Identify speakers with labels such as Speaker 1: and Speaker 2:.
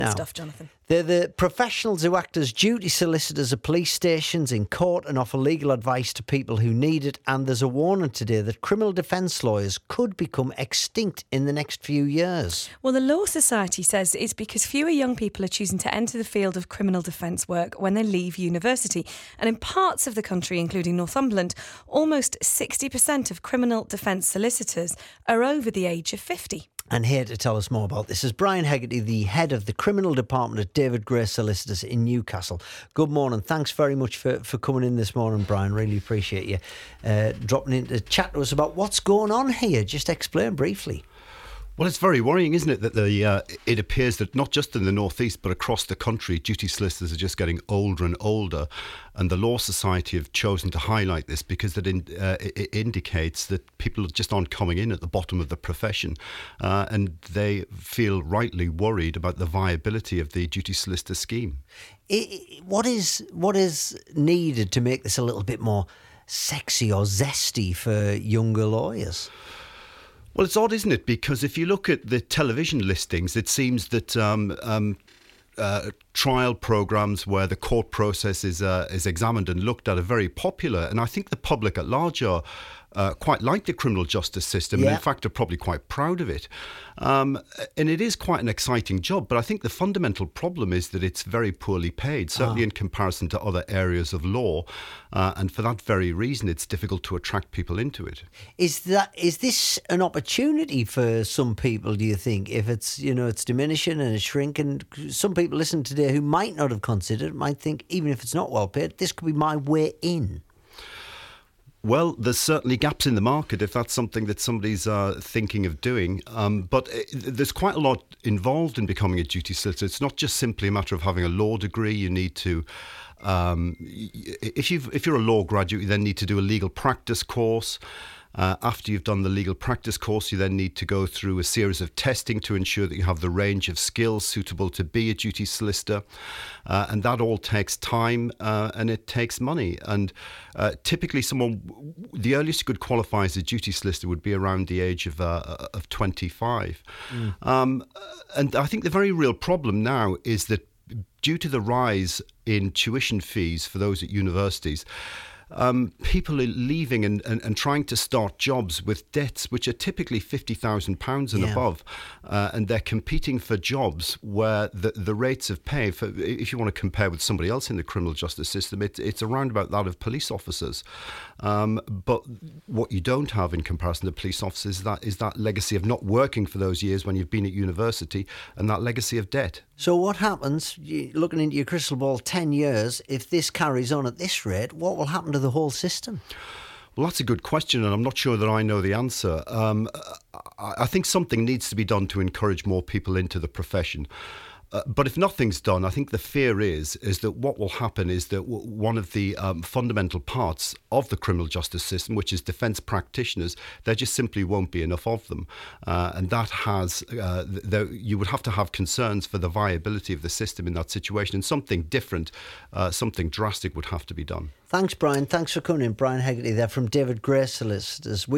Speaker 1: now.
Speaker 2: Stuff, Jonathan.
Speaker 1: They're the professionals who act as duty solicitors at police stations, in court, and offer legal advice to people who need it. And there's a warning today that criminal defence lawyers could become extinct in the next few years.
Speaker 2: Well, the Law Society says it's because fewer young people are choosing to enter the field of criminal defence work when they leave university. And in parts of the country, including Northumberland, almost 60% of criminal defence solicitors are over the age of 50.
Speaker 1: And here to tell us more about this is Brian Hegarty, the head of the criminal department at David Gray Solicitors in Newcastle. Good morning. Thanks very much for coming in this morning, Brian. Really appreciate you dropping in to chat to us about what's going on here. Just explain briefly.
Speaker 3: Well, it's very worrying, isn't it, that it appears that not just in the northeast but across the country, duty solicitors are just getting older and older. And the Law Society have chosen to highlight this because it indicates that people just aren't coming in at the bottom of the profession. And they feel rightly worried about the viability of the duty solicitor scheme.
Speaker 1: What is needed to make this a little bit more sexy or zesty for younger lawyers?
Speaker 3: Well, it's odd, isn't it? Because if you look at the television listings, it seems that trial programmes where the court process is examined and looked at are very popular. And I think the public at large are quite like the criminal justice system, and in fact are probably quite proud of it. And it is quite an exciting job, but I think the fundamental problem is that it's very poorly paid, certainly in comparison to other areas of law. And for that very reason, it's difficult to attract people into it.
Speaker 1: Is this an opportunity for some people, do you think? If it's diminishing and it's shrinking, some people listening today who might not have considered it might think, even if it's not well paid, this could be my way in.
Speaker 3: Well, there's certainly gaps in the market if that's something that somebody's thinking of doing. But there's quite a lot involved in becoming a duty solicitor. It's not just simply a matter of having a law degree. You need to, if you're a law graduate, you then need to do a legal practice course. After you've done the legal practice course, you then need to go through a series of testing to ensure that you have the range of skills suitable to be a duty solicitor. And that all takes time and it takes money. And typically the earliest you could qualify as a duty solicitor would be around the age of 25. And I think the very real problem now is that due to the rise in tuition fees for those at universities, people are leaving and trying to start jobs with debts which are typically £50,000 and above, and they're competing for jobs where the rates of pay, if you want to compare with somebody else in the criminal justice system, it's around about that of police officers. But what you don't have in comparison to police officers is that legacy of not working for those years when you've been at university, and that legacy of debt.
Speaker 1: So what happens, looking into your crystal ball, 10 years, if this carries on at this rate, what will happen to the whole system?
Speaker 3: Well, that's a good question, and I'm not sure that I know the answer. I think something needs to be done to encourage more people into the profession. But if nothing's done, I think the fear is that what will happen is that one of the fundamental parts of the criminal justice system, which is defence practitioners, there just simply won't be enough of them. And that you would have to have concerns for the viability of the system in that situation, and something different, something drastic would have to be done.
Speaker 1: Thanks, Brian. Thanks for coming in. Brian Hegarty there from David Gray Solicitors.